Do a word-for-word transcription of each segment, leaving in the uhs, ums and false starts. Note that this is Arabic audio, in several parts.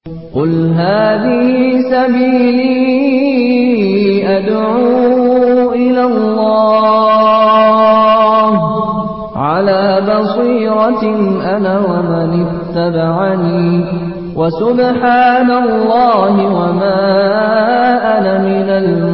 قل هذه سبيلي أدعو إلى الله على بصيرة أنا ومن اتبعني وسبحان الله وما أنا من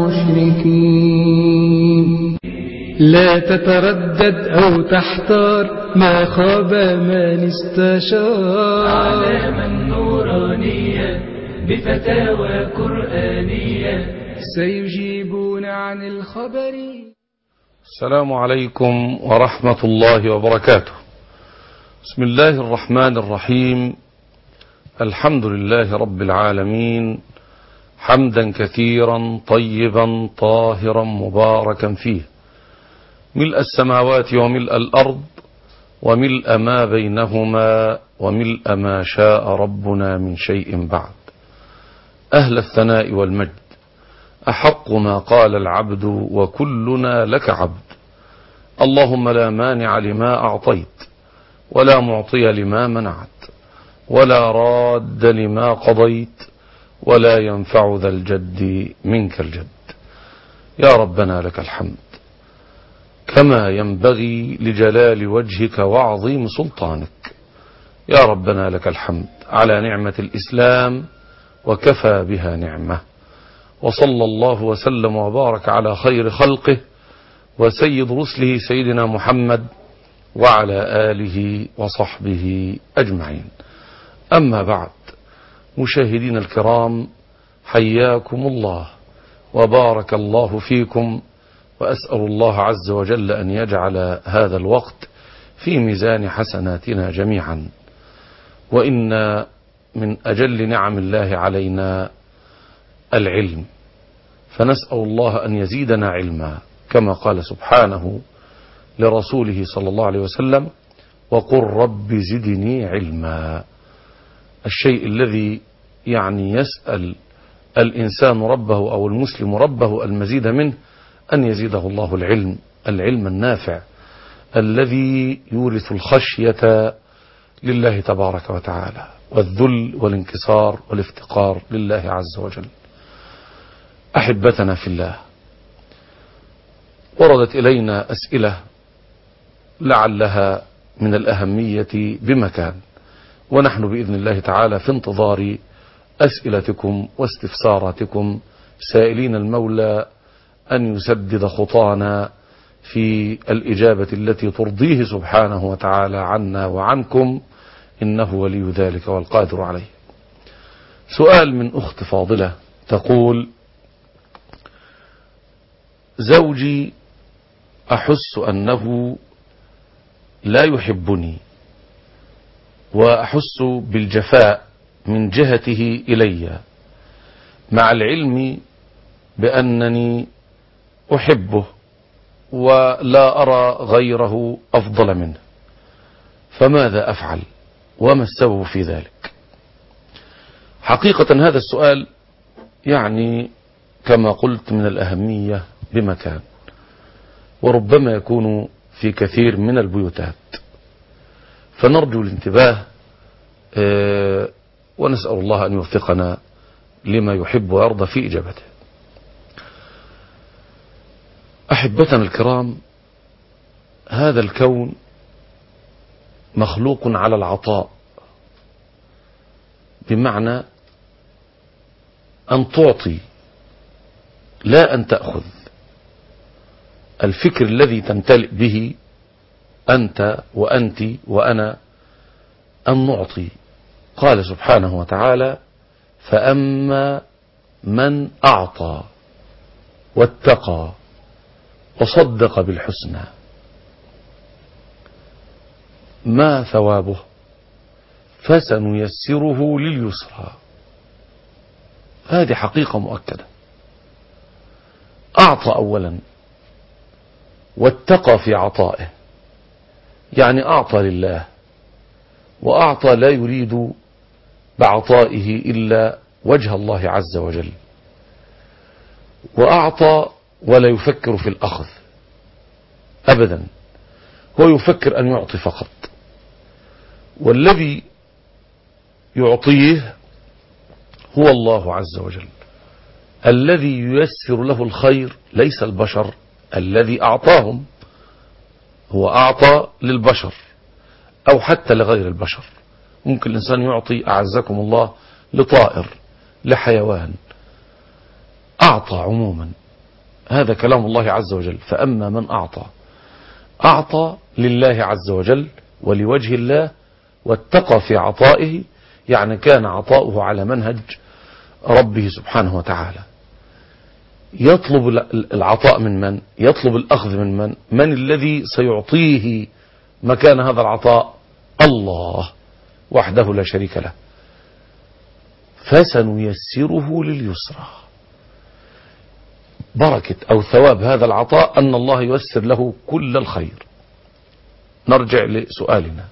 المشركين. لا تتردد أو تحتار، ما خاب من استشار. علامة نورانية بفتاوى قرآنية سيجيبون عن الخبر. السلام عليكم ورحمة الله وبركاته. بسم الله الرحمن الرحيم. الحمد لله رب العالمين، حمدا كثيرا طيبا طاهرا مباركا فيه، ملء السماوات وملء الأرض وملء ما بينهما وملء ما شاء ربنا من شيء بعد. أهل الثناء والمجد، أحق ما قال العبد وكلنا لك عبد. اللهم لا مانع لما أعطيت ولا معطي لما منعت ولا راد لما قضيت ولا ينفع ذا الجد منك الجد. يا ربنا لك الحمد كما ينبغي لجلال وجهك وعظيم سلطانك. يا ربنا لك الحمد على نعمة الإسلام وكفى بها نعمة. وصلى الله وسلم وبارك على خير خلقه وسيد رسله سيدنا محمد وعلى آله وصحبه أجمعين. أما بعد، مشاهدين الكرام، حياكم الله وبارك الله فيكم، وأسأل الله عز وجل أن يجعل هذا الوقت في ميزان حسناتنا جميعا. وإن من أجل نعم الله علينا العلم، فنسأل الله أن يزيدنا علما، كما قال سبحانه لرسوله صلى الله عليه وسلم: وقل رب زدني علما. الشيء الذي يعني يسأل الإنسان ربه أو المسلم ربه المزيد منه أن يزيده الله العلم، العلم النافع الذي يورث الخشية لله تبارك وتعالى والذل والانكسار والافتقار لله عز وجل. أحبتنا في الله، وردت إلينا أسئلة لعلها من الأهمية بمكان، ونحن بإذن الله تعالى في انتظار أسئلتكم واستفساراتكم، سائلين المولى أن يسدد خطانا في الإجابة التي ترضيه سبحانه وتعالى عنا وعنكم، إنه ولي ذلك والقادر عليه. سؤال من أخت فاضلة تقول: زوجي أحس أنه لا يحبني وأحس بالجفاء من جهته إلي، مع العلم بأنني أحبه ولا أرى غيره أفضل منه، فماذا أفعل وما السبب في ذلك؟ حقيقة هذا السؤال يعني كما قلت من الأهمية بمكان، وربما يكون في كثير من البيوتات، فنرجو الانتباه ونسأل الله أن يوفقنا لما يحب ويرضى في إجابته. أحبتنا الكرام، هذا الكون مخلوق على العطاء، بمعنى أن تعطي لا أن تأخذ. الفكر الذي تمتلئ به أنت وأنت وأنا أن نعطي. قال سبحانه وتعالى: فأما من أعطى واتقى وصدق بالحسنى ما ثوابه فسنيسره لليسرى. هذه حقيقة مؤكدة. أعطى أولا واتقى في عطائه، يعني أعطى لله، وأعطى لا يريد بعطائه إلا وجه الله عز وجل، وأعطى ولا يفكر في الأخذ أبدا، هو يفكر أن يعطي فقط. والذي يعطيه هو الله عز وجل الذي ييسر له الخير، ليس البشر الذي أعطاهم. هو أعطى للبشر أو حتى لغير البشر. ممكن الإنسان يعطي أعزكم الله لطائر، لحيوان، أعطى عموما. هذا كلام الله عز وجل. فأما من أعطى أعطى لله عز وجل ولوجه الله، واتقى في عطائه، يعني كان عطاؤه على منهج ربه سبحانه وتعالى. يطلب العطاء من من؟ يطلب الأخذ من من؟ من الذي سيعطيه مكان هذا العطاء؟ الله وحده لا شريك له. فسنيسره لليسرى. بركة أو ثواب هذا العطاء أن الله ييسر له كل الخير. نرجع لسؤالنا.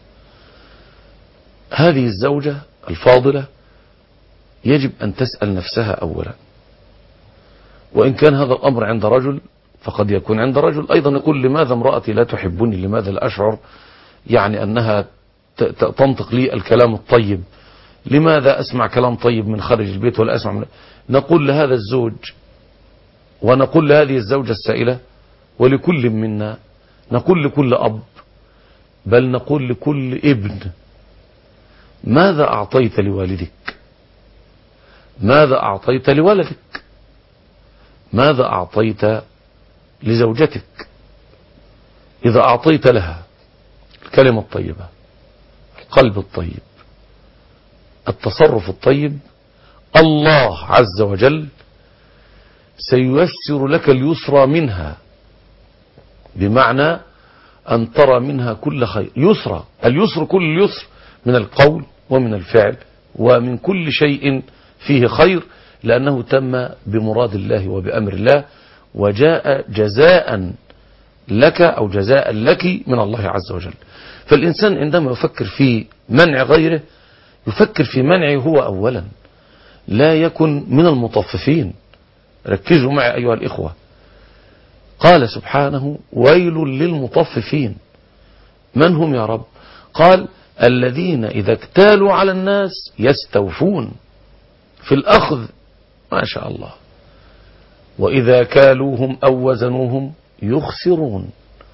هذه الزوجة الفاضلة يجب أن تسأل نفسها أولا، وإن كان هذا الأمر عند رجل فقد يكون عند رجل أيضا. يقول لماذا امرأتي لا تحبني؟ لماذا لا أشعر يعني أنها تنطق لي الكلام الطيب؟ لماذا أسمع كلام طيب من خارج البيت ولا أسمع من... نقول لهذا الزوج ونقول لهذه الزوجة السائلة ولكل منا، نقول لكل أب، بل نقول لكل ابن: ماذا أعطيت لوالدك؟ ماذا أعطيت لولدك؟ ماذا أعطيت لزوجتك؟ إذا أعطيت لها الكلمة الطيبة، القلب الطيب، التصرف الطيب، الله عز وجل سييسر لك اليسرى منها، بمعنى أن ترى منها كل خير. يسرى، اليسر كل اليسر من القول ومن الفعل ومن كل شيء فيه خير، لأنه تم بمراد الله وبأمر الله، وجاء جزاء لك أو جزاء لك من الله عز وجل. فالإنسان عندما يفكر في منع غيره يفكر في منعه هو أولا، لا يكن من المطففين. ركزوا معي أيها الإخوة. قال سبحانه: ويل للمطففين. من هم يا رب؟ قال: الذين إذا اكتالوا على الناس يستوفون في الأخذ، ما شاء الله، وإذا كالوهم أو وزنوهم يخسرون.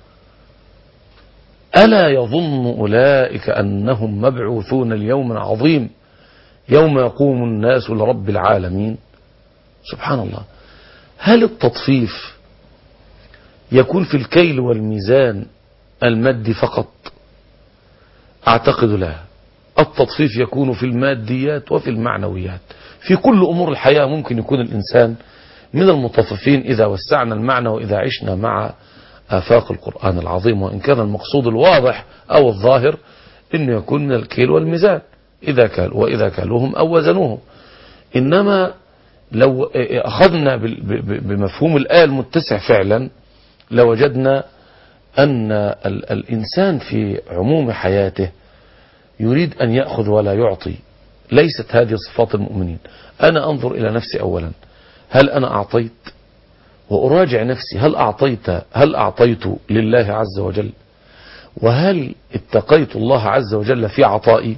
ألا يظن أولئك أنهم مبعوثون ليوم عظيم يوم يقوم الناس لرب العالمين. سبحان الله. هل التطفيف يكون في الكيل والميزان المادي فقط؟ أعتقد لا. التطفيف يكون في الماديات وفي المعنويات. في كل أمور الحياة ممكن يكون الإنسان من المطففين إذا وسعنا المعنى وإذا عشنا مع آفاق القرآن العظيم، وإن كان المقصود الواضح أو الظاهر إنه يكون من الكيل والميزان، إذا كالوا وإذا كالوهم أو وزنوهم. إنما لو أخذنا بمفهوم الآية المتسع فعلا لوجدنا أن الإنسان في عموم حياته يريد أن يأخذ ولا يعطي. ليست هذه صفات المؤمنين. أنا أنظر إلى نفسي أولا، هل أنا أعطيت؟ وأراجع نفسي، هل أعطيت هل أعطيت لله عز وجل؟ وهل اتقيت الله عز وجل في عطائي؟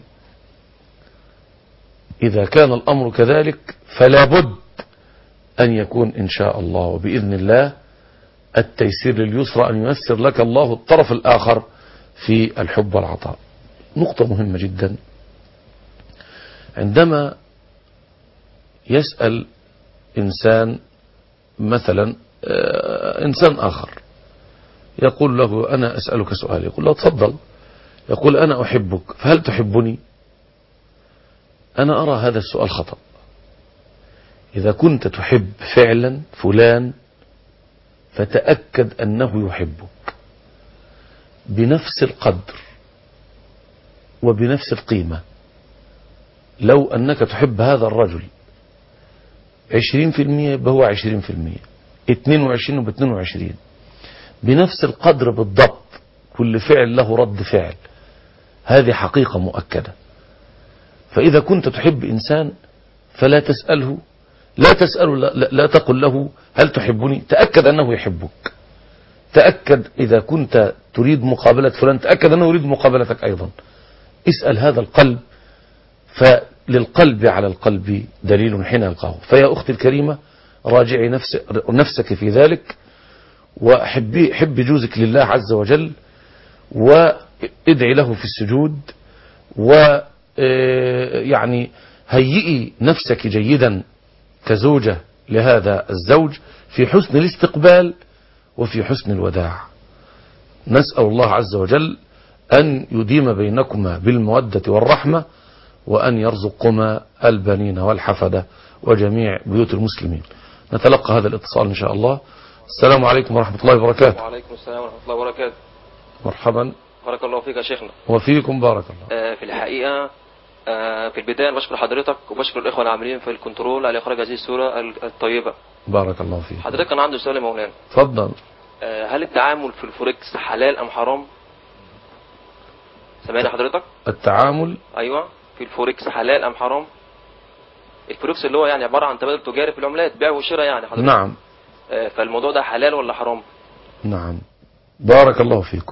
إذا كان الأمر كذلك فلا بد أن يكون إن شاء الله وبإذن الله التيسير لليسرى، أن ييسر لك الله الطرف الآخر في الحب والعطاء. نقطة مهمة جدا. عندما يسأل إنسان مثلا إنسان آخر يقول له: أنا أسألك سؤال. يقول له: تفضل. يقول: أنا أحبك، فهل تحبني؟ أنا أرى هذا السؤال خطأ. إذا كنت تحب فعلا فلان فتأكد أنه يحبك بنفس القدر وبنفس القيمة. لو أنك تحب هذا الرجل عشرين في المية يبقى هو عشرين في المية، اثنين وعشرين وباثنين وعشرين، بنفس القدر بالضبط. كل فعل له رد فعل، هذه حقيقة مؤكدة. فإذا كنت تحب إنسان فلا تسأله لا تسأله لا, لا تقل له: هل تحبني؟ تأكد أنه يحبك. تأكد إذا كنت تريد مقابلة فلان، تأكد أنه يريد مقابلتك أيضا. اسأل هذا القلب للقلب على القلب دليل حين يلقاه. فيا أختي الكريمة راجعي نفس نفسك في ذلك، وحبي حبي جوزك لله عز وجل، وادعي له في السجود، ويعني هيئي نفسك جيدا كزوجة لهذا الزوج في حسن الاستقبال وفي حسن الوداع. نسأل الله عز وجل أن يديم بينكما بالمودة والرحمة، وأن يرزقكما البنين والحفدة وجميع بيوت المسلمين. نتلقى هذا الاتصال إن شاء الله. السلام عليكم ورحمة الله وبركاته. وعليكم السلام ورحمة الله وبركاته. مرحبا. بارك الله فيك يا شيخنا. وفيكم بارك الله. آه في الحقيقة آه في البداية بشكر حضرتك وبشكر الإخوة العاملين في الكنترول على إخراج هذه الصورة الطيبة. بارك الله فيك. حضرتك كان عنده سؤال يا مولانا. تفضل. آه هل التعامل في الفوركس حلال أم حرام؟ سامعني حضرتك؟ التعامل أيوة في الفوركس حلال أم حرام؟ الفوركس اللي هو يعني عبارة عن تبادل تجاري في العملات، بيع وشراء يعني حضرتك. نعم. آه فالموضوع ده حلال ولا حرام؟ نعم. بارك الله فيكم.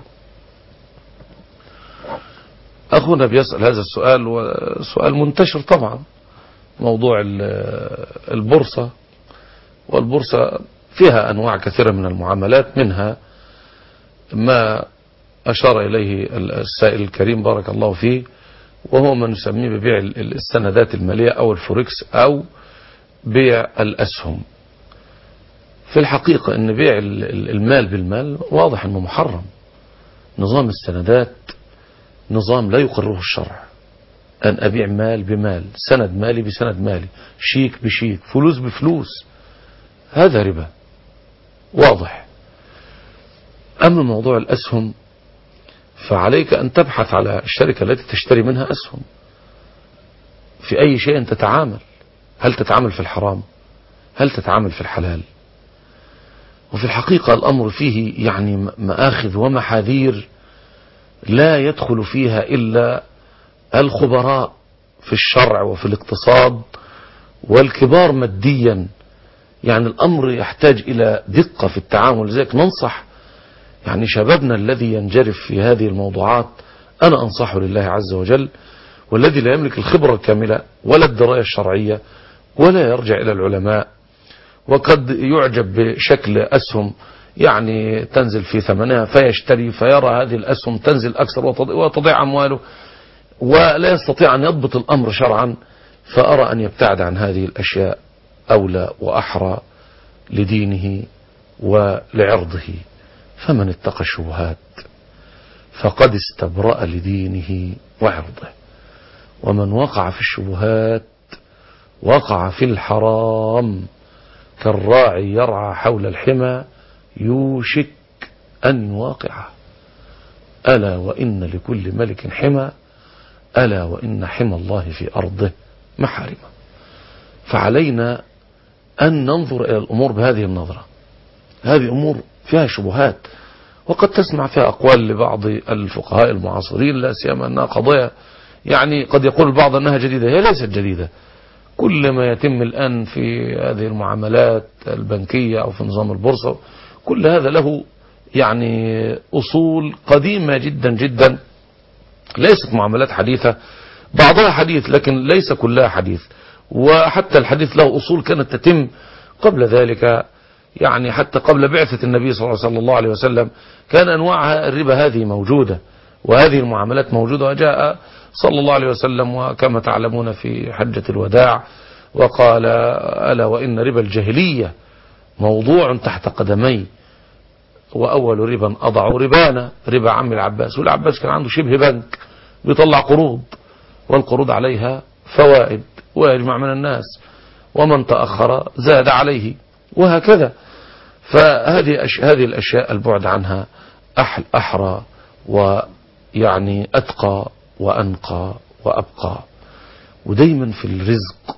أخونا بيسأل هذا السؤال، وسؤال منتشر طبعا، موضوع البورصة. والبورصة فيها أنواع كثيرة من المعاملات، منها ما أشار إليه السائل الكريم بارك الله فيه، وهو ما نسميه ببيع السندات المالية أو الفوركس أو بيع الأسهم. في الحقيقة أن بيع المال بالمال واضح أنه محرم. نظام السندات نظام لا يقرره الشرع، أن أبيع مال بمال، سند مالي بسند مالي، شيك بشيك، فلوس بفلوس، هذا ربا واضح. أما موضوع الأسهم فعليك أن تبحث على الشركة التي تشتري منها أسهم في أي شيء تتعامل. هل تتعامل في الحرام؟ هل تتعامل في الحلال؟ وفي الحقيقة الأمر فيه يعني مآخذ ومحاذير لا يدخل فيها إلا الخبراء في الشرع وفي الاقتصاد والكبار ماديا. يعني الأمر يحتاج إلى دقة في التعامل. لذلك ننصح يعني شبابنا الذي ينجرف في هذه الموضوعات، أنا أنصحه لله عز وجل، والذي لا يملك الخبرة الكاملة ولا الدراية الشرعية ولا يرجع إلى العلماء، وقد يعجب بشكل أسهم يعني تنزل في ثمنها فيشتري، فيرى هذه الأسهم تنزل أكثر وتضيع أمواله ولا يستطيع أن يضبط الأمر شرعا. فأرى أن يبتعد عن هذه الأشياء أولى وأحرى لدينه ولعرضه. فمن اتقى الشبهات فقد استبرأ لدينه وعرضه، ومن وقع في الشبهات وقع في الحرام، كالراعي يرعى حول الحمى يوشك أن يواقعه. ألا وإن لكل ملك حمى، ألا وإن حمى الله في أرضه محارمه. فعلينا أن ننظر إلى الأمور بهذه النظرة. هذه أمور فيها شبهات، وقد تسمع فيها أقوال لبعض الفقهاء المعاصرين، لا سيما أنها قضايا يعني قد يقول البعض أنها جديدة. هي ليست جديدة. كل ما يتم الآن في هذه المعاملات البنكية أو في نظام البورصة، كل هذا له يعني أصول قديمة جدا جدا، ليست معاملات حديثة. بعضها حديث لكن ليس كلها حديث، وحتى الحديث له أصول كانت تتم قبل ذلك، يعني حتى قبل بعثة النبي صلى الله عليه وسلم كان أنواع الربا هذه موجودة، وهذه المعاملات موجودة. وجاء صلى الله عليه وسلم وكما تعلمون في حجة الوداع وقال: ألا وإن ربا الجاهلية موضوع تحت قدمي، وأول ربا أضع ربانا، ربا عم العباس. والعباس كان عنده شبه بنك بيطلع قروض، والقروض عليها فوائد ويجمع من الناس، ومن تأخر زاد عليه، وهكذا. فهذه هذه الأشياء البعد عنها أحرى ويعني أتقى وأنقى وأبقى. ودايما في الرزق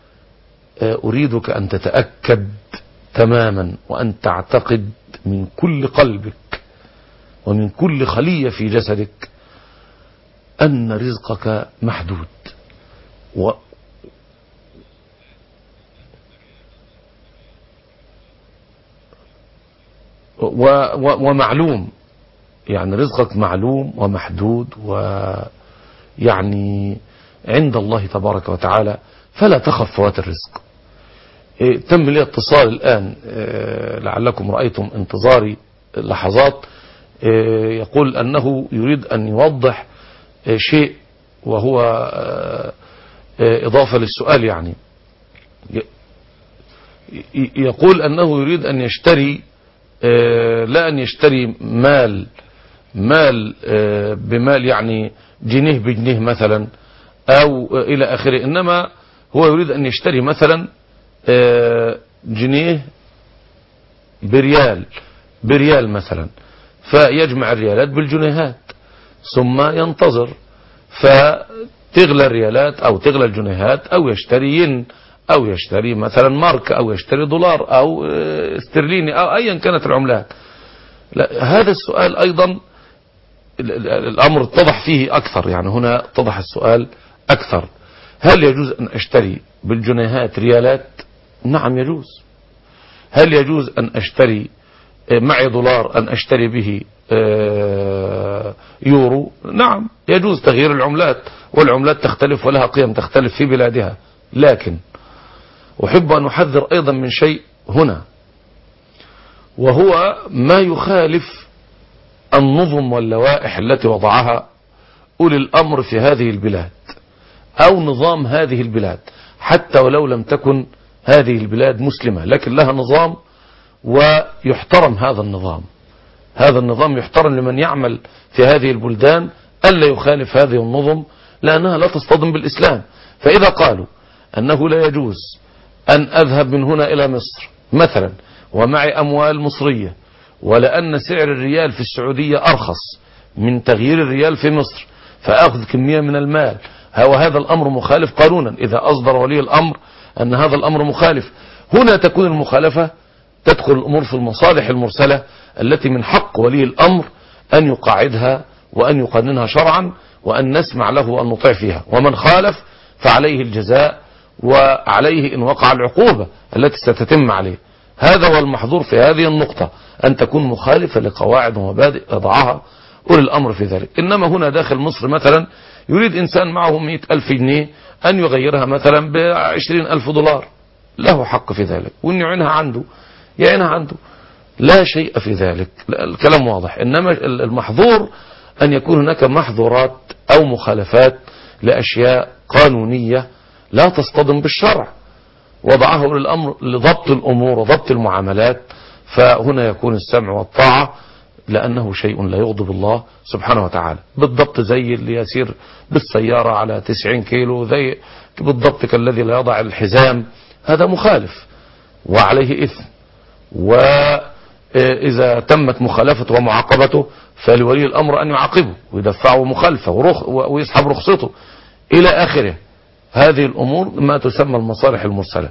أريدك أن تتأكد تماما وأن تعتقد من كل قلبك ومن كل خلية في جسدك أن رزقك محدود و و ومعلوم. يعني رزقك معلوم ومحدود، ويعني عند الله تبارك وتعالى، فلا تخف فوات الرزق. إيه تم لي اتصال الآن، إيه لعلكم رأيتم انتظاري لحظات، إيه يقول أنه يريد أن يوضح إيه شيء، وهو إيه إضافة للسؤال. يعني يقول أنه يريد أن يشتري، إيه لا أن يشتري مال مال إيه بمال، يعني جنيه بجنيه مثلا أو إلى آخره، إنما هو يريد أن يشتري مثلا جنيه بريال بريال مثلا، فيجمع الريالات بالجنيهات ثم ينتظر فتغلى الريالات أو تغلى الجنيهات، أو يشتري ين أو يشتري مثلا مارك أو يشتري دولار أو استرليني أو أيا كانت العملات. لا، هذا السؤال أيضا الأمر اتضح فيه أكثر، يعني هنا اتضح السؤال أكثر. هل يجوز أن أشتري بالجنيهات ريالات؟ نعم يجوز. هل يجوز أن أشتري معي دولار أن أشتري به يورو؟ نعم يجوز تغيير العملات، والعملات تختلف ولها قيم تختلف في بلادها. لكن أحب أن أحذر أيضا من شيء هنا، وهو ما يخالف النظم واللوائح التي وضعها أولي الأمر في هذه البلاد أو نظام هذه البلاد، حتى ولو لم تكن هذه البلاد مسلمة، لكن لها نظام ويحترم هذا النظام. هذا النظام يحترم لمن يعمل في هذه البلدان ألا يخالف هذه النظم، لأنها لا تصطدم بالإسلام. فإذا قالوا أنه لا يجوز أن أذهب من هنا إلى مصر مثلا ومعي أموال مصرية، ولأن سعر الريال في السعودية أرخص من تغيير الريال في مصر، فأخذ كمية من المال، وهذا الأمر مخالف قانونا إذا أصدر ولي الأمر أن هذا الأمر مخالف، هنا تكون المخالفة تدخل الأمور في المصالح المرسلة التي من حق ولي الأمر أن يقاعدها وأن يقننها شرعا، وأن نسمع له وأن نطيع فيها. ومن خالف فعليه الجزاء، وعليه إن وقع العقوبة التي ستتم عليه. هذا هو المحظور في هذه النقطة، أن تكون مخالفة لقواعد ومبادئ يضعها أولي الأمر في ذلك. إنما هنا داخل مصر مثلا يريد إنسان معه مئة ألف جنيه أن يغيرها مثلا بعشرين ألف دولار، له حق في ذلك، وأن يعينها عنده يعينها عنده، لا شيء في ذلك، الكلام واضح. إنما المحظور أن يكون هناك محظورات أو مخالفات لأشياء قانونية لا تصطدم بالشرع، وضعه أولي الأمر لضبط الأمور وضبط المعاملات، فهنا يكون السمع والطاعة، لأنه شيء لا يغضب الله سبحانه وتعالى. بالضبط زي اللي يسير بالسيارة على تسعين كيلو، زي بالضبط كالذي لا يضع الحزام، هذا مخالف وعليه إثم. وإذا تمت مخالفته ومعاقبته فلولي الأمر أن يعاقبه ويدفعه مخالفة ويسحب رخصته إلى آخره. هذه الأمور ما تسمى المصالح المرسلة.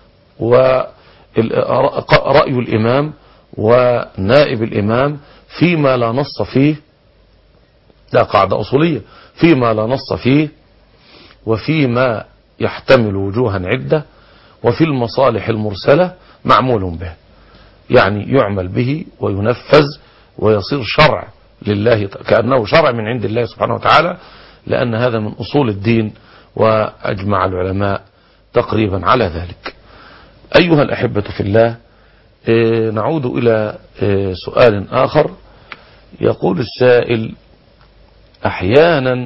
ورأي الإمام ونائب الإمام فيما لا نص فيه، لا قاعدة أصولية، فيما لا نص فيه وفيما يحتمل وجوها عدة وفي المصالح المرسلة معمول به، يعني يعمل به وينفذ ويصير شرع لله، كأنه شرع من عند الله سبحانه وتعالى، لأن هذا من أصول الدين، وأجمع العلماء تقريبا على ذلك. أيها الأحبة في الله، نعود إلى سؤال آخر. يقول السائل: أحيانا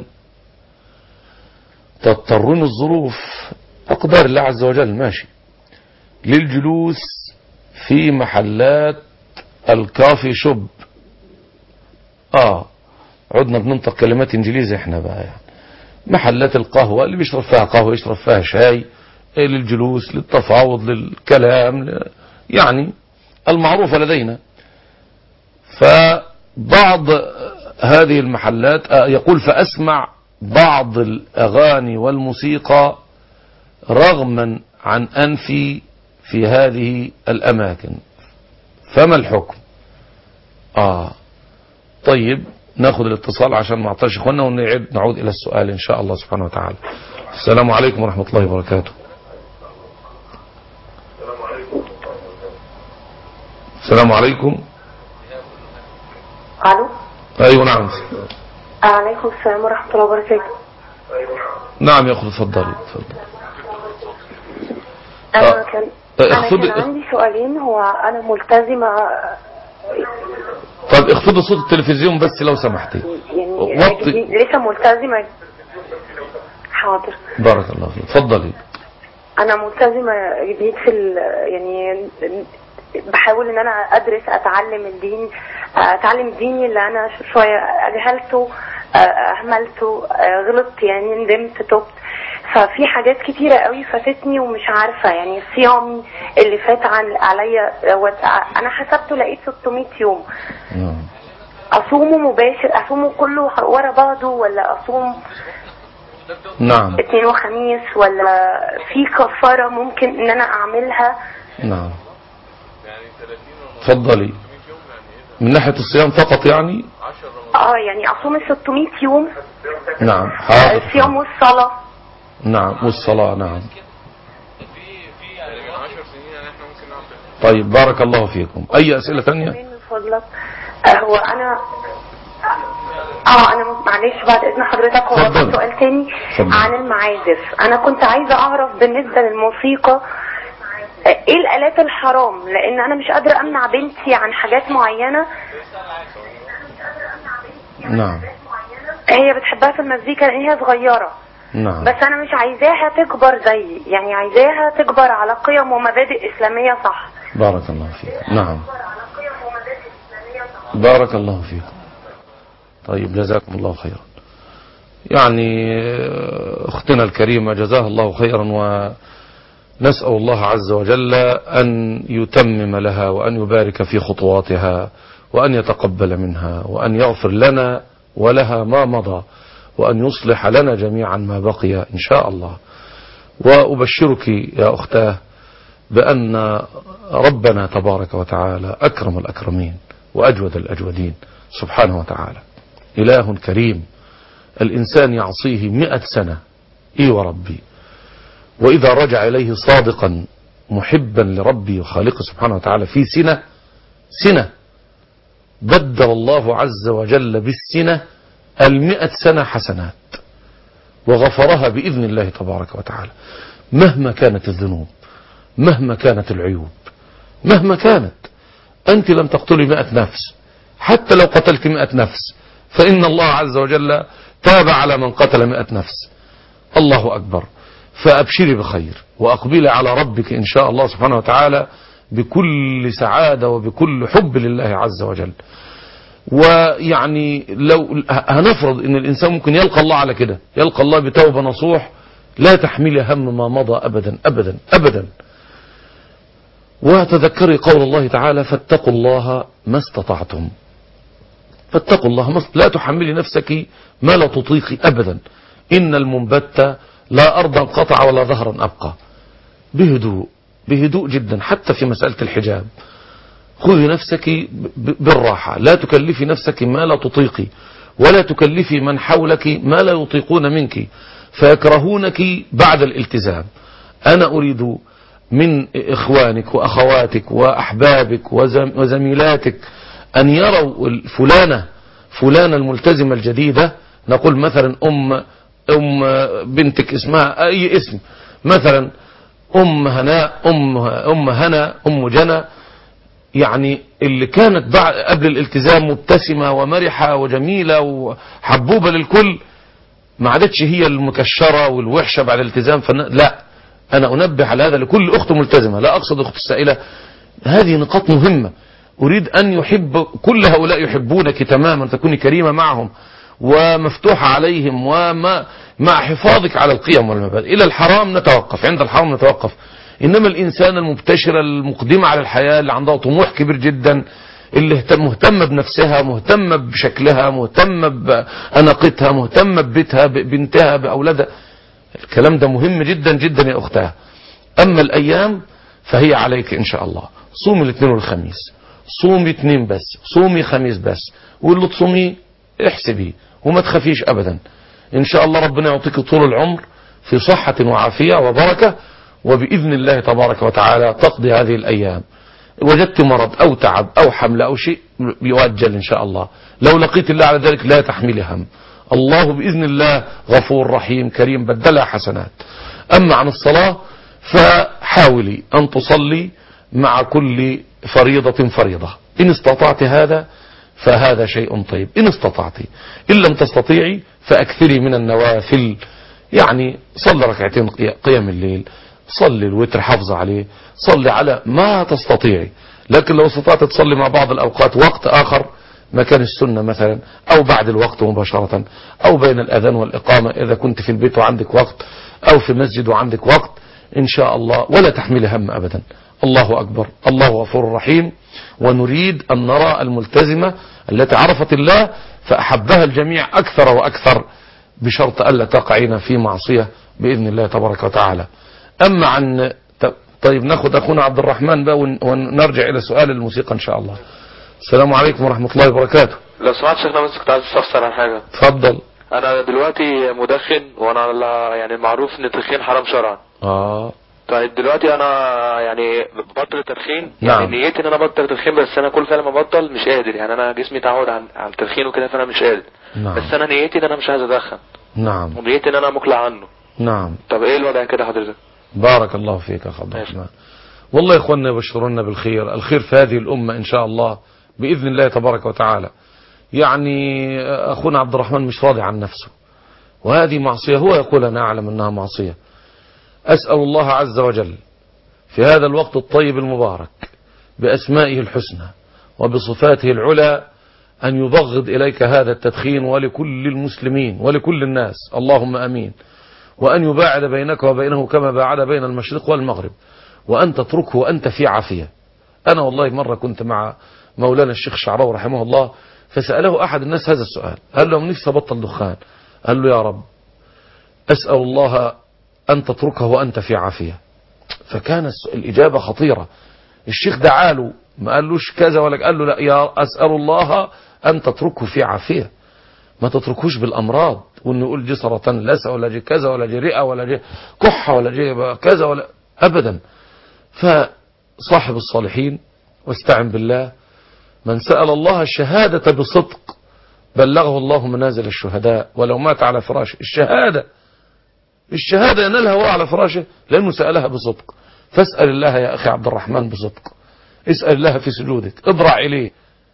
تضطرني الظروف، أقدار الله عز وجل ماشي، للجلوس في محلات الكافي شوب. آه عدنا بننطق كلمات إنجليزية احنا بقى، يعني محلات القهوة اللي بيشرب فيها قهوة يشرب فيها شاي، للجلوس للتفاوض للكلام، يعني المعروفة لدينا. فبعض هذه المحلات يقول: فأسمع بعض الأغاني والموسيقى رغما عن أنفي في هذه الأماكن، فما الحكم؟ آه طيب ناخذ الاتصال عشان ما اعطاش اخواننا ونعيد نعود الى السؤال ان شاء الله سبحانه وتعالى. السلام عليكم ورحمة الله وبركاته. السلام عليكم. الو. ايوه نعم. عليكم السلام ورحمة الله وبركاته. نعم يا أخت اتفضلي اتفضلي. أنا كان أنا اخفضي كان عندي سؤالين. هو أنا ملتزمة. طب اخفضي صوت التلفزيون بس لو سمحتي. يعني وطي. لسه ملتزمة. حاضر. بارك الله فيك اتفضلي. أنا ملتزمة جديد في ال... يعني بحاول إن أنا أدرس أتعلم الدين أتعلم ديني اللي أنا شوية أجهلته أهملته غلطت يعني ندمت تبت. ففي حاجات كتيرة قوي فاتتني ومش عارفة يعني الصيام اللي فات عن عليا أنا حسبته لقيت ستمائة يوم. أصومه مباشر أصومه كله ورا بعضه ولا أصوم نعم اثنين وخميس ولا في كفارة ممكن ان انا اعملها؟ نعم تفضلي. من ناحية الصيام فقط يعني اه يعني اصوم ستمائة يوم. نعم حاضر. الصيام والصلاة. نعم والصلاة. نعم طيب بارك الله فيكم. اي اسئلة ثانية؟ من فضلك هو انا اه انا معلش بعد اذن حضرتك هو في سؤال تاني فضل. عن المعازف. انا كنت عايزة اعرف بالنسبة للموسيقى ايه الالات الحرام لان انا مش قادرة امنع بنتي عن حاجات معينة. نعم هي بتحبها في المزيكا لان هي صغيرة. نعم بس انا مش عايزاها تكبر زي يعني عايزاها تكبر على قيم ومبادئ اسلامية صح. بارك الله فيك. نعم بارك الله فيكم. طيب جزاكم الله خيرا. يعني اختنا الكريمة جزاها الله خيرا ونسأل الله عز وجل أن يتمم لها وأن يبارك في خطواتها وأن يتقبل منها وأن يغفر لنا ولها ما مضى وأن يصلح لنا جميعا ما بقي إن شاء الله. وأبشرك يا أختاه بأن ربنا تبارك وتعالى أكرم الأكرمين وأجود الأجودين سبحانه وتعالى. إله كريم الإنسان يعصيه مئة سنة إي وربي وإذا رجع إليه صادقا محبا لربي وخالقه سبحانه وتعالى في سنة سنة بدل الله عز وجل بالسنة المئة سنة حسنات وغفرها بإذن الله تبارك وتعالى مهما كانت الذنوب مهما كانت العيوب مهما كانت. أنت لم تقتلي مئة نفس حتى لو قتلت مئة نفس فإن الله عز وجل تاب على من قتل مئة نفس. الله أكبر. فأبشري بخير وأقبلي على ربك إن شاء الله سبحانه وتعالى بكل سعادة وبكل حب لله عز وجل. ويعني لو هنفرض ان الانسان ممكن يلقى الله على كده يلقى الله بتوبة نصوح لا تحمل هم ما مضى ابدا ابدا ابدا. وتذكري قول الله تعالى فاتقوا الله ما استطعتم. فاتقوا الله ما لا تحملي نفسك ما لا تطيقي ابدا. ان المنبت لا ارضا قطع ولا ظهرا ابقى. بهدوء بهدوء جدا حتى في مسألة الحجاب. خذي نفسك بالراحة لا تكلفي نفسك ما لا تطيقي ولا تكلفي من حولك ما لا يطيقون منك فيكرهونك بعد الالتزام. أنا أريد من إخوانك وأخواتك وأحبابك وزميلاتك أن يروا فلانة فلانة الملتزمة الجديدة. نقول مثلا أم أم بنتك اسمها أي اسم مثلا أم هناء أم, أم هنا أم جنى يعني اللي كانت بعد قبل الالتزام مبتسمة ومرحة وجميلة وحبوبة للكل ما عادتش هي المكشرة والوحشة بعد الالتزام. لا أنا أنبه على هذا لكل أخت ملتزمة لا أقصد أخت السائلة. هذه نقاط مهمة. أريد أن يحب كل هؤلاء يحبونك تماما تكوني كريمة معهم ومفتوحة عليهم وما مع حفاظك على القيم والمبادئ. إلى الحرام نتوقف عند الحرام نتوقف. إنما الإنسان المبتشرة المقدمة على الحياة اللي عندها طموح كبير جدا اللي مهتمة بنفسها مهتمة بشكلها مهتمة بأناقتها مهتمة ببيتها ببنتها بأولادها الكلام ده مهم جدا جدا يا أختها. أما الأيام فهي عليك إن شاء الله. صومي الاثنين والخميس صومي اثنين بس صومي خميس بس واللي تصومي احسبي وما تخافيش أبدا. إن شاء الله ربنا يعطيك طول العمر في صحة وعافية وبركة وبإذن الله تبارك وتعالى تقضي هذه الأيام. وجدت مرض أو تعب أو حمل أو شيء يؤجل إن شاء الله. لو لقيت الله على ذلك لا تحملي هم. الله بإذن الله غفور رحيم كريم بدلها حسنات. أما عن الصلاة فحاولي أن تصلي مع كل فريضة فريضة، إن استطعت هذا فهذا شيء طيب، إن استطعت، إن لم تستطيعي فأكثري من النوافل، يعني صلي ركعتين قيام الليل، صلي الوتر حافظ عليه، صلي على ما تستطيعي. لكن لو استطعت تصلي مع بعض الأوقات وقت آخر مكان السنة مثلا، أو بعد الوقت مباشرة، أو بين الأذان والإقامة إذا كنت في البيت وعندك وقت، أو في مسجد وعندك وقت، إن شاء الله ولا تحملي هم أبدا. الله أكبر، الله غفور رحيم. ونريد أن نرى الملتزمة التي عرفت الله فأحبها الجميع أكثر وأكثر، بشرط ألا تقعين في معصية بإذن الله تبارك وتعالى. أما عن طيب ناخد أخونا عبد الرحمن بقى ونرجع إلى سؤال الموسيقى إن شاء الله. السلام عليكم ورحمة الله وبركاته. لو سمعت شيخنا بس كنت عايز استفسر عن حاجة. اتفضل. أنا دلوقتي مدخن، وأنا يعني معروف إن التدخين حرام شرعا. آه. طيب دلوقتي أنا يعني بطل التدخين، نعم. يعني نيتي إن أنا بطل التدخين، بس أنا كل سنة ما بطل مش قادر، يعني أنا جسمي تعود على على التدخين وكده فأنا مش قادر. نعم. بس أنا نيتي إن أنا مش عايز أدخن. نعم. ونيتي إن أنا مقلع عنه. نعم. طب إيه الوضع كده حضرتك؟ بارك الله فيك يا أخ عبد الرحمن. والله يا إخواننا يبشرونا بالخير، الخير في هذه الأمة إن شاء الله بإذن الله تبارك وتعالى. يعني أخونا عبد الرحمن مش راضي عن نفسه، وهذه معصية، هو يقول أنا أعلم أنها معصية. أسأل الله عز وجل في هذا الوقت الطيب المبارك بأسمائه الحسنى وبصفاته العلى أن يبغض إليك هذا التدخين ولكل المسلمين ولكل الناس، اللهم أمين. وأن يباعد بينك وبينه كما باعد بين المشرق والمغرب، وأن تتركه وأنت في عافية. أنا والله مرة كنت مع مولانا الشيخ شعراوي رحمه الله، فسأله أحد الناس هذا السؤال، قال له نفسي أبطل دخان، قال له يا رب أسأل الله أن تتركه وأنت في عافية. فكان الإجابة خطيرة. الشيخ دعاله ما قالوش كذا ولا قال له لا، يا أسأل الله أن تتركه في عافية، ما تتركوش بالأمراض، وإنه يقول جي سرطان لسع ولا جي كذا ولا جي رئة ولا جي كحة ولا جي كذا ولا أبدا. فصاحب الصالحين واستعن بالله، من سأل الله الشهادة بصدق بلغه الله منازل الشهداء ولو مات على فراشه. الشهادة الشهادة ينالها وهو على فراشه لأنه سألها بصدق. فاسأل الله يا أخي عبد الرحمن بصدق، اسأل الله في سجودك، اضرع إليه،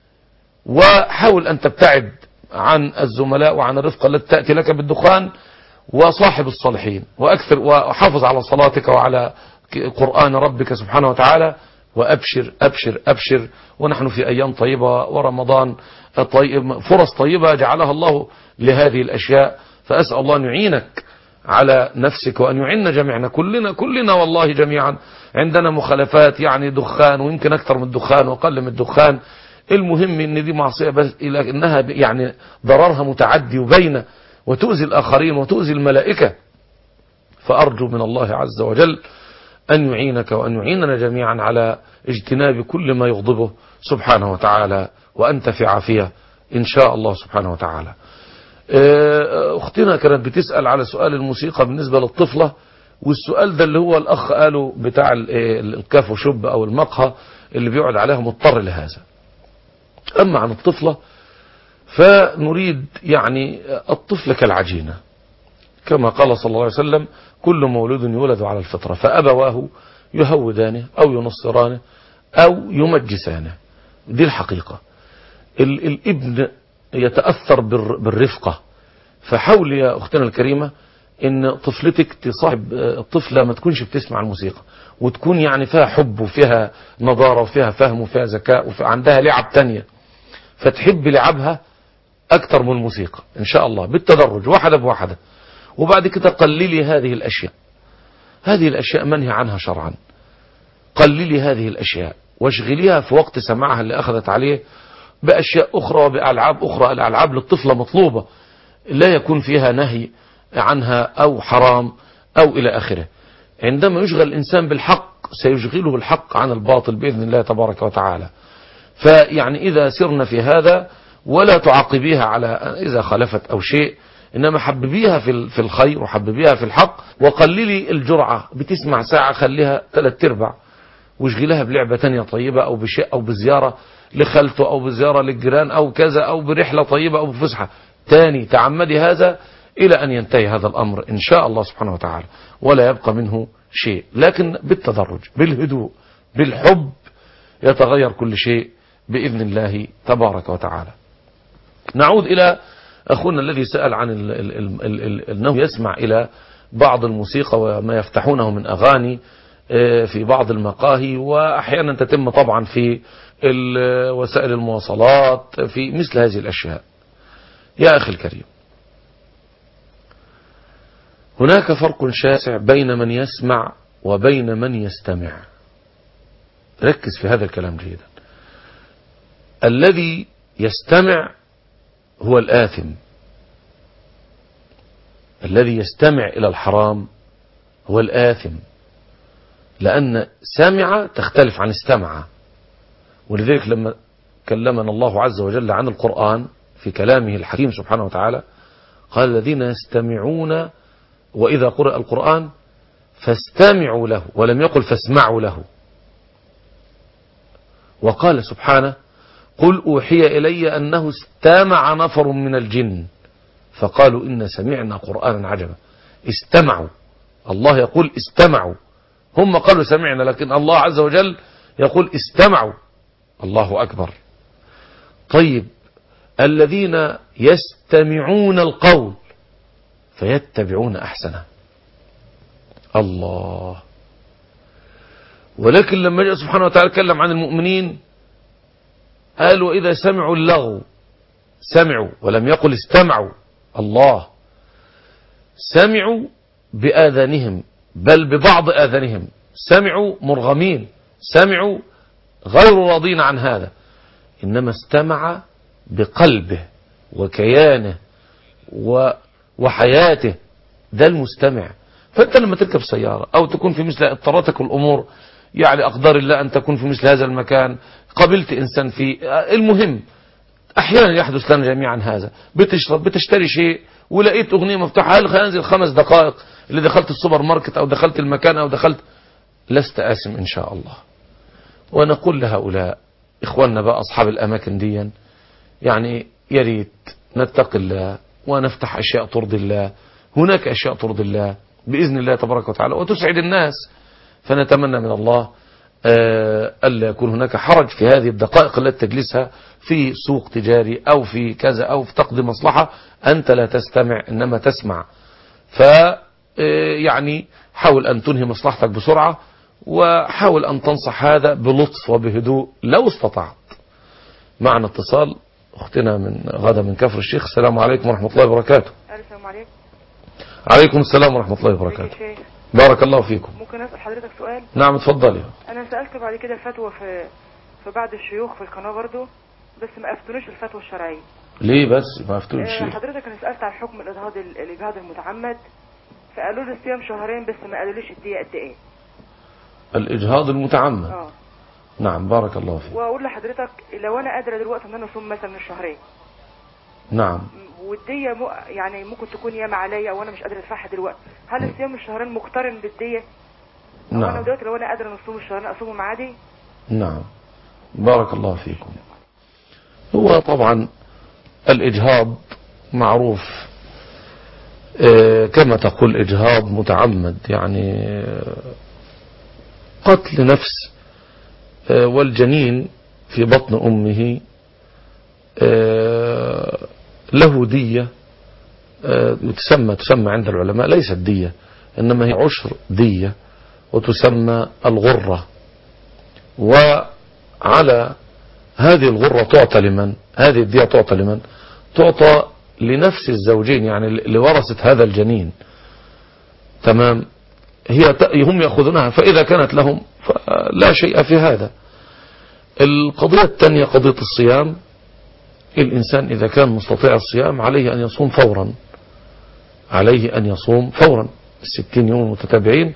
وحاول أن تبتعد عن الزملاء وعن الرفقة التي تأتي لك بالدخان، وصاحب الصالحين، وأكثر وحافظ على صلاتك وعلى قرآن ربك سبحانه وتعالى، وأبشر أبشر أبشر. ونحن في أيام طيبة ورمضان طيب، فرص طيبة جعلها الله لهذه الأشياء، فأسأل الله أن يعينك على نفسك وأن يعيننا جميعنا، كلنا كلنا والله جميعا عندنا مخالفات، يعني دخان ويمكن أكثر من الدخان وأقل من الدخان. المهم ان دي معصية بس إلى انها يعني ضررها متعدي وبين وتؤذي الآخرين وتؤذي الملائكة. فأرجو من الله عز وجل أن يعينك وأن يعيننا جميعا على اجتناب كل ما يغضبه سبحانه وتعالى، وأنت في عافية إن شاء الله سبحانه وتعالى. أختنا كانت بتسأل على سؤال الموسيقى بالنسبة للطفلة، والسؤال ده اللي هو الأخ قاله بتاع الكاف وشب أو المقهى اللي بيقعد عليها مضطر لهذا. أما عن الطفلة فنريد يعني الطفل كالعجينة، كما قال صلى الله عليه وسلم كل مولود يولد على الفطرة فأبواه يهودانه أو ينصرانه أو يمجسانه. دي الحقيقة. الابن يتأثر بالرفقة، فحاول يا أختنا الكريمة إن طفلتك تصاحب الطفلة ما تكونش بتسمع الموسيقى، وتكون يعني فيها حب وفيها نضارة وفيها فهم وفيها ذكاء وعندها لعب تانية، فتحب لعبها أكتر من الموسيقى إن شاء الله بالتدرج واحدة بواحدة. وبعد كده قللي هذه الأشياء، هذه الأشياء منهي عنها شرعا، قللي هذه الأشياء واشغليها في وقت سماعها اللي أخذت عليه بأشياء أخرى وبألعاب أخرى. الألعاب للطفلة مطلوبة لا يكون فيها نهي عنها أو حرام أو إلى آخره. عندما يشغل الإنسان بالحق سيشغله الحق عن الباطل بإذن الله تبارك وتعالى. فيعني إذا سرنا في هذا ولا تعاقبيها على إذا خالفت أو شيء، إنما حببيها في في الخير وحببيها في الحق، وقللي الجرعة. بتسمع ساعة خليها ثلاث ارباع، واشغلها بلعبة تانية طيبة أو بشيء أو بزيارة لخالته أو بزيارة للجيران أو كذا أو برحلة طيبة أو بفسحة. تاني تعمدي هذا إلى أن ينتهي هذا الأمر إن شاء الله سبحانه وتعالى، ولا يبقى منه شيء، لكن بالتدرج بالهدوء بالحب يتغير كل شيء بإذن الله تبارك وتعالى. نعود إلى أخونا الذي سأل عن ال ال ال ال ال أنه يسمع إلى بعض الموسيقى وما يفتحونه من أغاني في بعض المقاهي، وأحيانا تتم طبعا في وسائل المواصلات في مثل هذه الأشياء. يا أخي الكريم، هناك فرق شاسع بين من يسمع وبين من يستمع. ركز في هذا الكلام جيدا. الذي يستمع هو الآثم، الذي يستمع إلى الحرام هو الآثم، لأن سمع تختلف عن استمع. ولذلك لما كلمنا الله عز وجل عن القرآن في كلامه الحكيم سبحانه وتعالى قال الذين يستمعون وإذا قرأ القرآن فاستمعوا له، ولم يقل فاسمعوا له. وقال سبحانه قل أوحي إلي أنه استمع نفر من الجن فقالوا إن سمعنا قرآنا عجبا. استمعوا، الله يقول استمعوا، هم قالوا سمعنا، لكن الله عز وجل يقول استمعوا. الله أكبر. طيب الذين يستمعون القول فيتبعون أحسنه. الله. ولكن لما جاء سبحانه وتعالى تكلم عن المؤمنين قال وإذا سمعوا اللغو سمعوا، ولم يقل استمعوا. الله. سمعوا بآذانهم بل ببعض آذانهم، سمعوا مرغمين، سمعوا غير راضين عن هذا، إنما استمع بقلبه وكيانه وحياته، ده المستمع. فأنت لما تركب سيارة أو تكون في مثل اضطرتك الأمور، يعني أقدار الله أن تكون في مثل هذا المكان، قابلت إنسان فيه، المهم أحيانا يحدث لنا جميعا هذا، بتشرب بتشتري شيء ولقيت أغنية مفتوحة، هل خينزل خمس دقائق اللي دخلت السوبر ماركت أو دخلت المكان أو دخلت، لست آثم إن شاء الله. ونقول لهؤلاء إخواننا بقى أصحاب الأماكن دي، يعني يريد نتقي الله ونفتح أشياء ترضي الله، هناك أشياء ترضي الله بإذن الله تبارك وتعالى وتسعد الناس. فنتمنى من الله ألا يكون هناك حرج في هذه الدقائق التي تجلسها في سوق تجاري أو في كذا أو في تقضي مصلحة، أنت لا تستمع إنما تسمع. ف يعني حاول أن تنهي مصلحتك بسرعة، وحاول أن تنصح هذا بلطف وبهدوء لو استطعت. معنا اتصال أختنا من غدا من كفر الشيخ. السلام عليكم ورحمة الله وبركاته. السلام عليكم. عليكم السلام ورحمة الله وبركاته. بارك الله فيكم. ممكن أسأل حضرتك سؤال؟ نعم اتفضلي. أنا سألت بعد كده فتوى في في بعض الشيوخ في القناة برضو، بس ما أفتونيش الفتوى الشرعية. ليه بس ما أفتونيش؟ أه حضرتك أنا سألت عن حكم الإجهاض الإجهاض المتعمد، فقالوا لي الصيام شهرين بس ما قالوليش الدية قد إيه. الإجهاض المتعمد. اه نعم بارك الله فيك. وأقول لحضرتك لو أنا قادرة دلوقتي إن أنا أصوم مثلا من الشهرين. نعم. والدية م... يعني ممكن تكون ياما عليا او انا مش قادر ادفعها دلوقتي، هل الصيام الشهرين مقترن بالدية؟ نعم. انا دلوقتي لو انا قادر اصوم الشهرين اصومهم عادي؟ نعم بارك الله فيكم. هو طبعا الإجهاض معروف اه كما تقول إجهاض متعمد، يعني قتل نفس اه والجنين في بطن أمه اه له دية تسمى تسمى عند العلماء ليست دية، إنما هي عشر دية وتسمى الغرة. وعلى هذه الغرة تعطى لمن؟ هذه الدية تعطى لمن؟ تعطى لنفس الزوجين، يعني لورثة هذا الجنين. تمام. هي هم يأخذونها، فإذا كانت لهم فلا شيء في هذا. القضية الثانية قضية الصيام. الإنسان إذا كان مستطيع الصيام عليه أن يصوم فورا، عليه أن يصوم فورا الستين يوم متتابعين.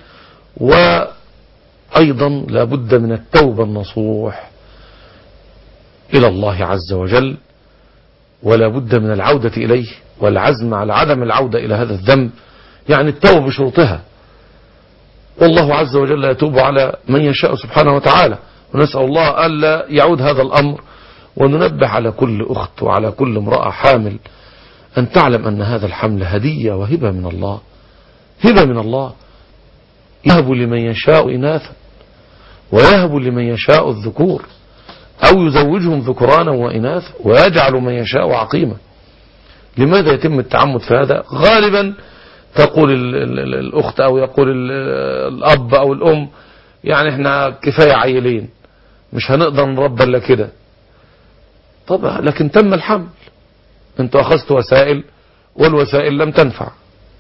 وأيضا لابد من التوبة النصوح إلى الله عز وجل، ولا بد من العودة إليه والعزم على عدم العودة إلى هذا الذنب، يعني التوبة بشروطها. والله عز وجل يتوب على من يشاء سبحانه وتعالى، ونسأل الله ألا يعود هذا الأمر. وننبه على كل أخت وعلى كل امرأة حامل أن تعلم أن هذا الحمل هدية وهبة من الله، هبة من الله، يهب لمن يشاء إناثا ويهب لمن يشاء الذكور أو يزوجهم ذكرانا وإناثا ويجعل من يشاء عقيما. لماذا يتم التعمد في هذا؟ غالبا تقول الأخت أو يقول الأب أو الأم يعني احنا كفاية عيلين مش هنقدر نربى الا كده. طبعا لكن تم الحمل، انتوا أخذت وسائل والوسائل لم تنفع،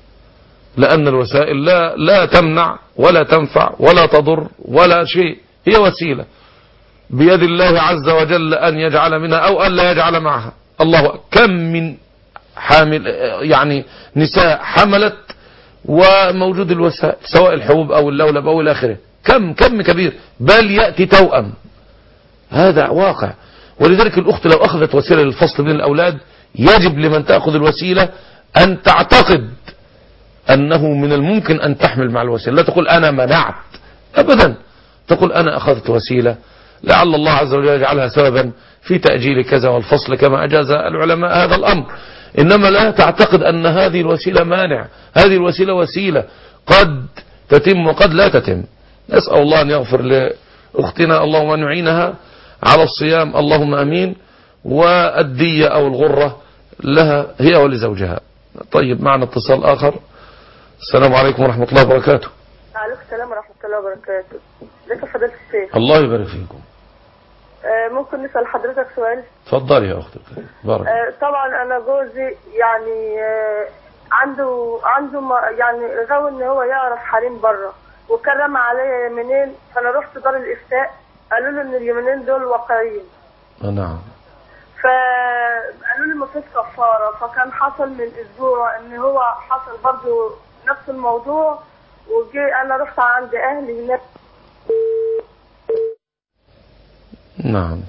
لأن الوسائل لا, لا تمنع ولا تنفع ولا تضر ولا شيء، هي وسيلة بيد الله عز وجل أن يجعل منها أو أن لا يجعل معها. الله كم من حامل يعني نساء حملت وموجود الوسائل سواء الحبوب أو اللولب أو الآخرة، كم كم كبير، بل يأتي توأم، هذا واقع. ولذلك الأخت لو أخذت وسيلة للفصل بين الأولاد يجب لمن تأخذ الوسيلة أن تعتقد أنه من الممكن أن تحمل مع الوسيلة، لا تقول أنا منعت أبدا، تقول أنا أخذت وسيلة لعل الله عز وجل يجعلها سببا في تأجيل كذا والفصل كما أجاز العلماء هذا الأمر. إنما لا تعتقد أن هذه الوسيلة مانع، هذه الوسيلة وسيلة قد تتم وقد لا تتم. نسأل الله أن يغفر لأختنا، اللهم نعينها على الصيام اللهم أمين، والدية أو الغرة لها هي ولزوجها. طيب معنا اتصال آخر. السلام عليكم ورحمة الله وبركاته. وعليكم السلام ورحمة الله وبركاته. ازيك يا فضيلة الشيخ؟ الله يبارك فيكم. آه ممكن نسأل حضرتك سؤال؟ اتفضلي يا أختي. بارك. آه طبعا أنا جوزي يعني آه عنده عنده يعني غاوي إن هو يعرف حريم بره، وكان رمى عليا يمينين، فأنا رحت دار الإفتاء قالوا له إن اليمينين دول واقعين. نعم. فقالوا لي مفيش كفارة، فكان حصل من أسبوع إن هو حصل برضو نفس الموضوع، وجي أنا رحت عند أهلي هناك. نعم.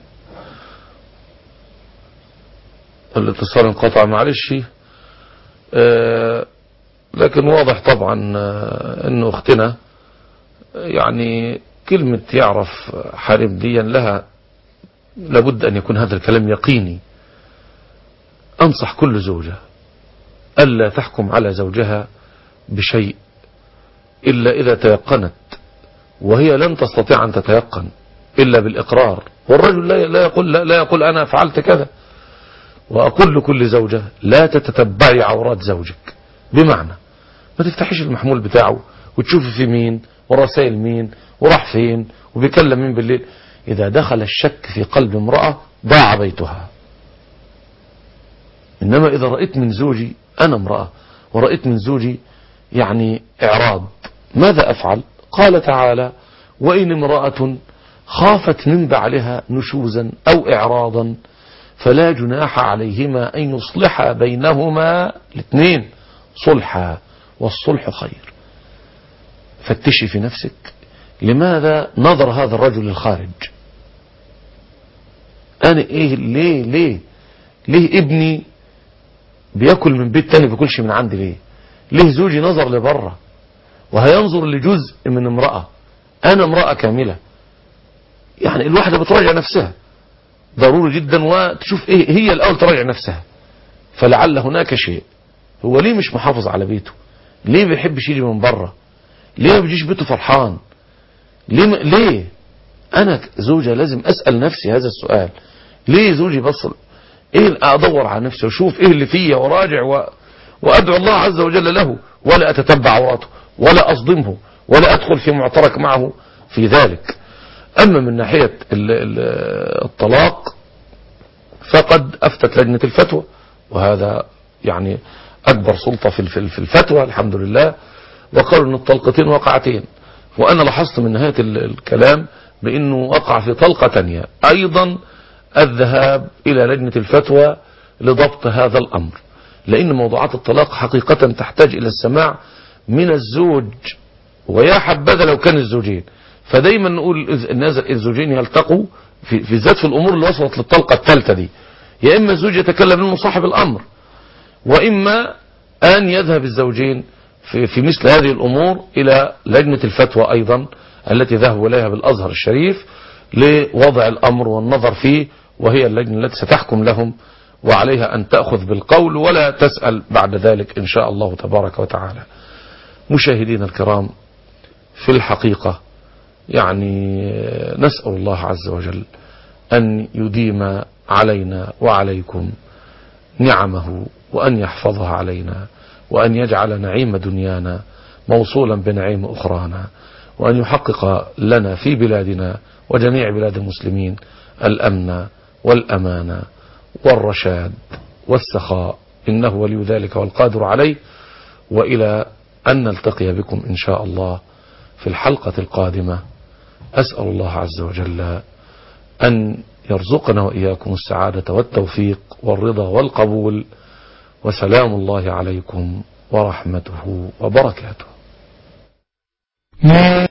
الاتصال انقطع معلش، آه لكن واضح طبعا آه انه اختنا يعني كلمة يعرف حريم ديا لها لابد ان يكون هذا الكلام يقيني. انصح كل زوجة الا تحكم على زوجها بشيء الا اذا تيقنت، وهي لن تستطيع ان تتيقن الا بالاقرار، والرجل لا يقول لا, لا يقول انا فعلت كذا. واقول لكل زوجة لا تتتبعي عورات زوجك، بمعنى ما تفتحيش المحمول بتاعه وتشوفي في مين ورسائل مين وراح فين وبيكلم مين بالليل. اذا دخل الشك في قلب امرأة ضاع بيتها. انما اذا رأيت من زوجي، انا امرأة ورأيت من زوجي يعني اعراض، ماذا افعل؟ قال تعالى وان امرأة خافت من بعلها نشوزا او اعراضا فلا جناح عليهما ان يصلحا بينهما الاثنين صلحا والصلح خير. فتشي في نفسك لماذا نظر هذا الرجل للخارج؟ انا ايه ليه ليه ليه ابني بياكل من بيت تاني بياكلش من عندي؟ ليه ليه زوجي نظر لبره وهينظر لجزء من امرأة؟ انا امرأة كاملة. يعني الواحدة بتراجع نفسها ضروري جدا، وتشوف ايه هي الاول، تراجع نفسها. فلعل هناك شيء. هو ليه مش محافظ على بيته؟ ليه بيحبش يجي من بره؟ ليه ما بيجيش بيته فرحان؟ ليه م... ليه انا زوجة لازم اسأل نفسي هذا السؤال. ليه زوجي بصل؟ ايه ادور على نفسي واشوف ايه اللي فيا وراجع و... وادعو الله عز وجل له، ولا اتتبع عوراته ولا اصدمه ولا ادخل في معترك معه في ذلك. اما من ناحية الطلاق فقد افتت لجنة الفتوى، وهذا يعني اكبر سلطة في الفتوى الحمد لله، وقالوا ان الطلقتين وقعتين. وانا لاحظت من نهاية الكلام بانه وقع في طلقة تانية ايضا الذهاب الى لجنة الفتوى لضبط هذا الامر، لان موضوعات الطلاق حقيقة تحتاج الى السماع من الزوج، ويا حبذا لو كان الزوجين. فدايما نقول الزوجين يلتقوا في, في ذات في الامور اللي وصلت للطلقة الثالثة دي، يا اما الزوج يتكلم منه صاحب الامر، واما ان يذهب الزوجين في, في مثل هذه الامور الى لجنة الفتوى ايضا التي ذهبوا اليها بالازهر الشريف لوضع الامر والنظر فيه، وهي اللجنة التي ستحكم لهم وعليها أن تأخذ بالقول ولا تسأل بعد ذلك إن شاء الله تبارك وتعالى. مشاهدين الكرام، في الحقيقة يعني نسأل الله عز وجل أن يديم علينا وعليكم نعمه، وأن يحفظها علينا، وأن يجعل نعيم دنيانا موصولا بنعيم أخرانا، وأن يحقق لنا في بلادنا وجميع بلاد المسلمين الأمن والأمان والرشاد والسخاء، إنه ولي ذلك والقادر عليه. وإلى أن نلتقي بكم إن شاء الله في الحلقة القادمة، أسأل الله عز وجل أن يرزقنا وإياكم السعادة والتوفيق والرضا والقبول، وسلام الله عليكم ورحمته وبركاته.